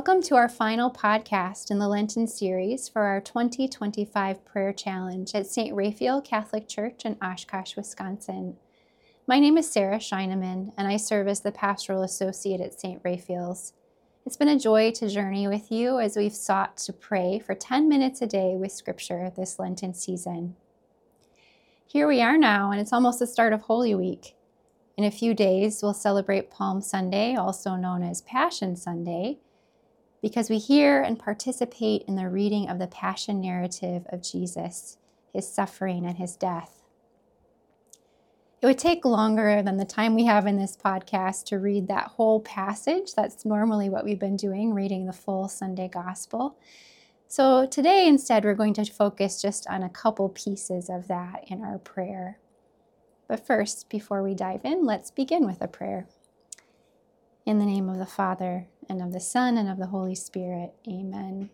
Welcome to our final podcast in the Lenten series for our 2025 Prayer Challenge at St. Raphael Catholic Church in Oshkosh, Wisconsin. My name is Sarah Scheineman, and I serve as the Pastoral Associate at St. Raphael's. It's been a joy to journey with you as we've sought to pray for 10 minutes a day with Scripture this Lenten season. Here we are now, and it's almost the start of Holy Week. In a few days, we'll celebrate Palm Sunday, also known as Passion Sunday, because we hear and participate in the reading of the Passion narrative of Jesus, his suffering and his death. It would take longer than the time we have in this podcast to read that whole passage. That's normally what we've been doing, reading the full Sunday Gospel. So today, instead, we're going to focus just on a couple pieces of that in our prayer. But first, before we dive in, let's begin with a prayer. In the name of the Father, and of the Son, and of the Holy Spirit. Amen.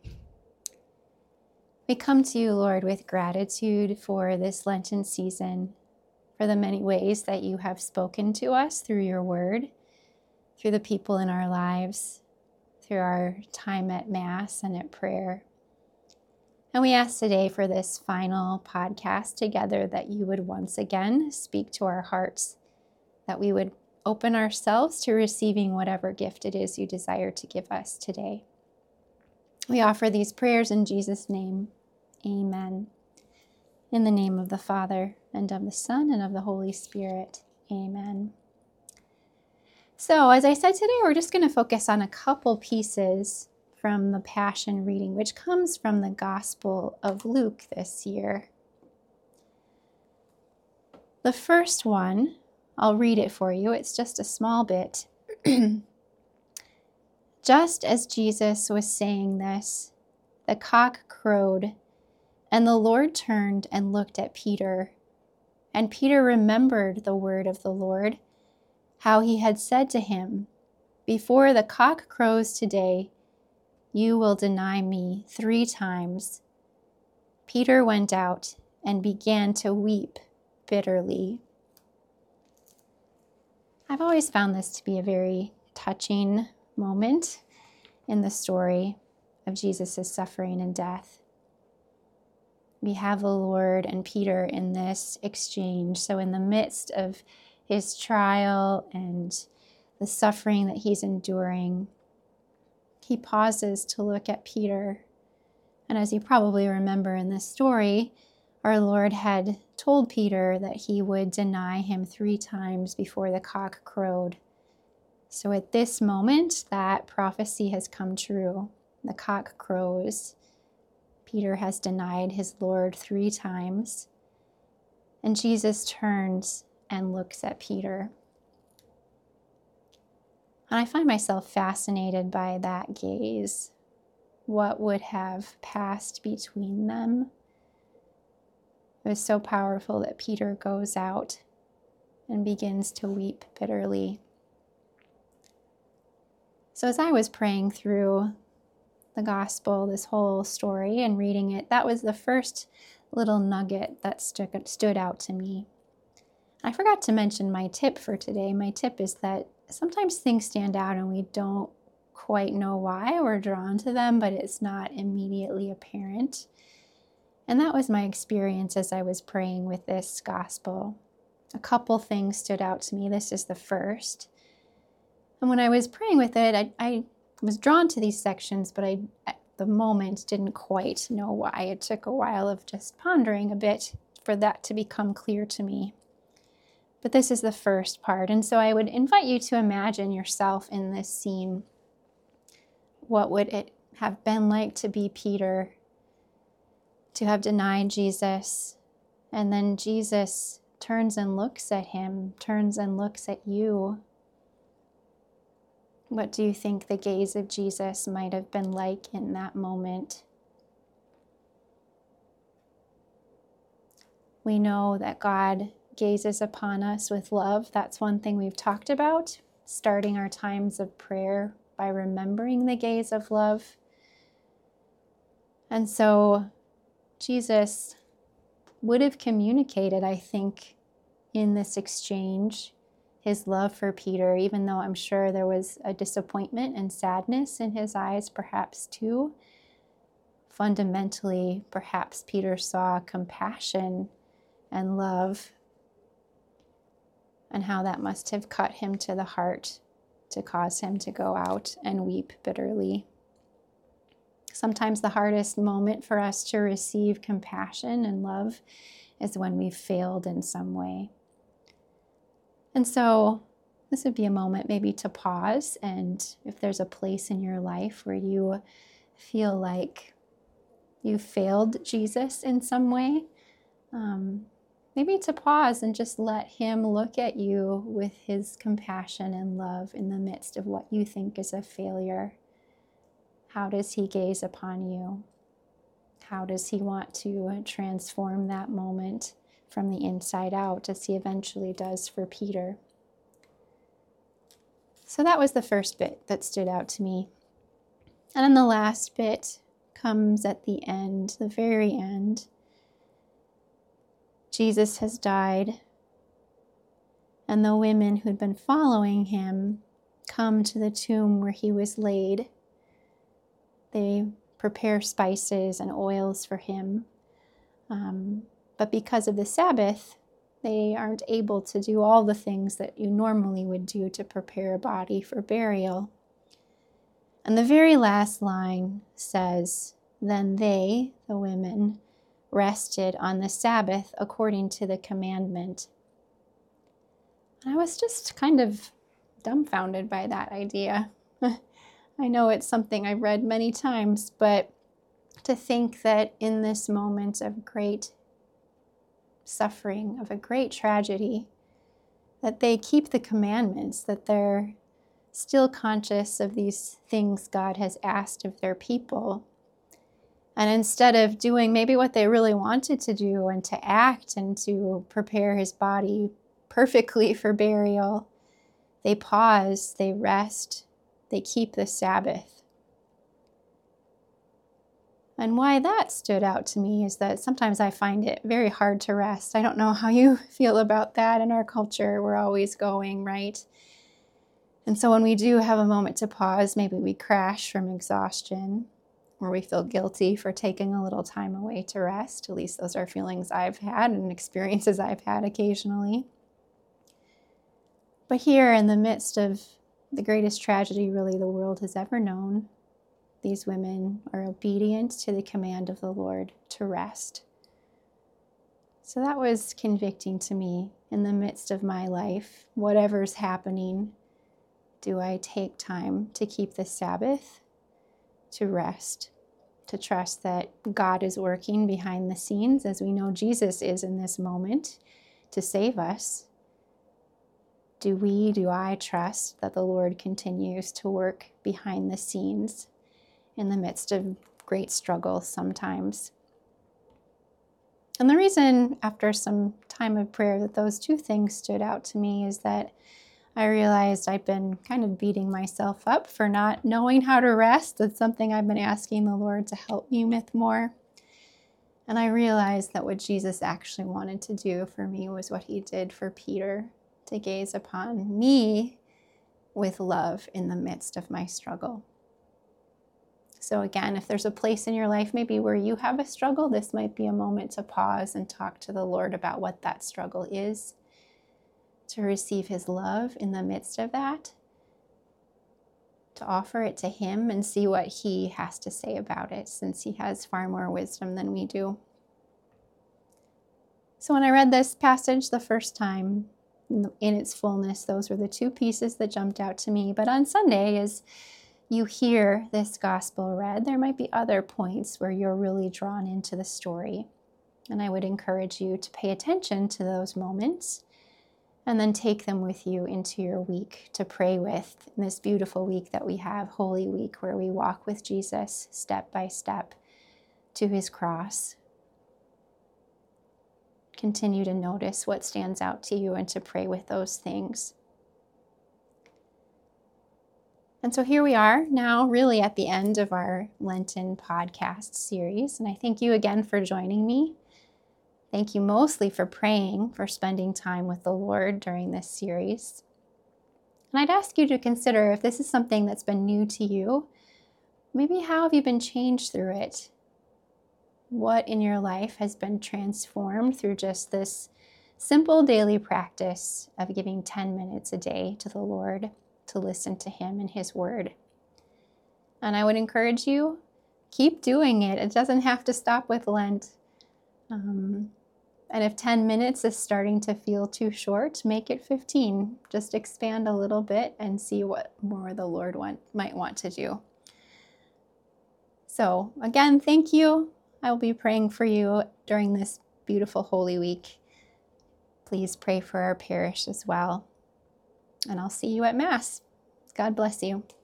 We come to you, Lord, with gratitude for this Lenten season, for the many ways that you have spoken to us through your word, through the people in our lives, through our time at Mass and at prayer. And we ask today for this final podcast together that you would once again speak to our hearts, that we would open ourselves to receiving whatever gift it is you desire to give us today. We offer these prayers in Jesus' name. Amen. In the name of the Father, and of the Son, and of the Holy Spirit. Amen. So, as I said today, we're just going to focus on a couple pieces from the Passion reading, which comes from the Gospel of Luke this year. The first one, I'll read it for you. It's just a small bit. Just as Jesus was saying this, the cock crowed, and the Lord turned and looked at Peter. And Peter remembered the word of the Lord, how he had said to him, "Before the cock crows today, you will deny me 3 times." Peter went out and began to weep bitterly. I've always found this to be a very touching moment in the story of Jesus' suffering and death. We have the Lord and Peter in this exchange. So in the midst of his trial and the suffering that he's enduring, he pauses to look at Peter. And as you probably remember in this story, our Lord had told Peter that he would deny him 3 times before the cock crowed. So at this moment, that prophecy has come true. The cock crows. Peter has denied his Lord 3 times. And Jesus turns and looks at Peter. And I find myself fascinated by that gaze. What would have passed between them? It was so powerful that Peter goes out and begins to weep bitterly. So as I was praying through the gospel, this whole story, and reading it, that was the first little nugget that stood out to me. I forgot to mention my tip for today. My tip is that sometimes things stand out and we don't quite know why we're drawn to them, but it's not immediately apparent. And that was my experience as I was praying with this gospel. A couple things stood out to me. This is the first. And when I was praying with it, I was drawn to these sections, but I, at the moment, didn't quite know why. It took a while of just pondering a bit for that to become clear to me. But this is the first part. And so I would invite you to imagine yourself in this scene. What would it have been like to be Peter, to have denied Jesus, and then Jesus turns and looks at him, turns and looks at you? What do you think the gaze of Jesus might have been like in that moment? We know that God gazes upon us with love. That's one thing we've talked about, starting our times of prayer by remembering the gaze of love. And so Jesus would have communicated, I think, in this exchange his love for Peter, even though I'm sure there was a disappointment and sadness in his eyes, perhaps too. Fundamentally, perhaps Peter saw compassion and love, and how that must have cut him to the heart to cause him to go out and weep bitterly. Sometimes the hardest moment for us to receive compassion and love is when we've failed in some way. And so this would be a moment maybe to pause, and if there's a place in your life where you feel like you failed Jesus in some way, maybe to pause and just let him look at you with his compassion and love in the midst of what you think is a failure. How does he gaze upon you? How does he want to transform that moment from the inside out, as he eventually does for Peter? So that was the first bit that stood out to me. And then the last bit comes at the end, the very end. Jesus has died, and the women who'd been following him come to the tomb where he was laid. They prepare spices and oils for him, but because of the Sabbath, they aren't able to do all the things that you normally would do to prepare a body for burial. And the very last line says, "Then they," the women, "rested on the Sabbath according to the commandment." And I was just kind of dumbfounded by that idea. I know it's something I've read many times, but to think that in this moment of great suffering, of a great tragedy, that they keep the commandments, that they're still conscious of these things God has asked of their people. And instead of doing maybe what they really wanted to do and to act and to prepare his body perfectly for burial, they pause, they rest, they keep the Sabbath. And why that stood out to me is that sometimes I find it very hard to rest. I don't know how you feel about that. In our culture, we're always going, right? And so when we do have a moment to pause, maybe we crash from exhaustion, or we feel guilty for taking a little time away to rest. At least those are feelings I've had and experiences I've had occasionally. But here, in the midst of the greatest tragedy really the world has ever known, these women are obedient to the command of the Lord to rest. So that was convicting to me. In the midst of my life, whatever's happening, do I take time to keep the Sabbath, to rest, to trust that God is working behind the scenes, as we know Jesus is in this moment, to save us? Do I trust that the Lord continues to work behind the scenes in the midst of great struggle sometimes? And the reason, after some time of prayer, that those two things stood out to me is that I realized I've been kind of beating myself up for not knowing how to rest. That's something I've been asking the Lord to help me with more. And I realized that what Jesus actually wanted to do for me was what he did for Peter, to gaze upon me with love in the midst of my struggle. So again, if there's a place in your life maybe where you have a struggle, this might be a moment to pause and talk to the Lord about what that struggle is, to receive his love in the midst of that, to offer it to him and see what he has to say about it, since he has far more wisdom than we do. So when I read this passage the first time, in its fullness, those were the two pieces that jumped out to me. But on Sunday, as you hear this gospel read, there might be other points where you're really drawn into the story. And I would encourage you to pay attention to those moments and then take them with you into your week to pray with in this beautiful week that we have, Holy Week, where we walk with Jesus step by step to his cross. Continue to notice what stands out to you and to pray with those things. And so here we are now, really at the end of our Lenten podcast series. And I thank you again for joining me. Thank you mostly for praying, for spending time with the Lord during this series. And I'd ask you to consider, if this is something that's been new to you, maybe how have you been changed through it? What in your life has been transformed through just this simple daily practice of giving 10 minutes a day to the Lord to listen to Him and His Word? And I would encourage you, keep doing it. It doesn't have to stop with Lent. And if 10 minutes is starting to feel too short, make it 15. Just expand a little bit and see what more the Lord might want to do. So again, thank you. I will be praying for you during this beautiful Holy Week. Please pray for our parish as well. And I'll see you at Mass. God bless you.